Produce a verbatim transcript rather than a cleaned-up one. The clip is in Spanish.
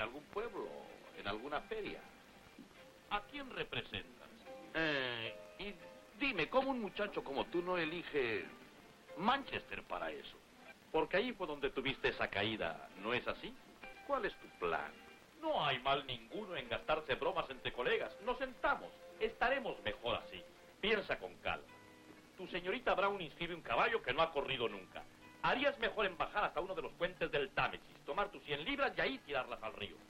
en algún pueblo, en alguna feria. ¿A quién representas? Eh, y dime, ¿cómo un muchacho como tú no elige Manchester para eso? Porque ahí fue donde tuviste esa caída, ¿no es así? ¿Cuál es tu plan? No hay mal ninguno en gastarse bromas entre colegas. Nos sentamos. Estaremos mejor así. Piensa con calma. Tu señorita Brown inscribe un caballo que no ha corrido nunca. Harías mejor en bajar hasta uno de los puentes del Támesis, tomar tus cien libras y ahí tirarlas al río.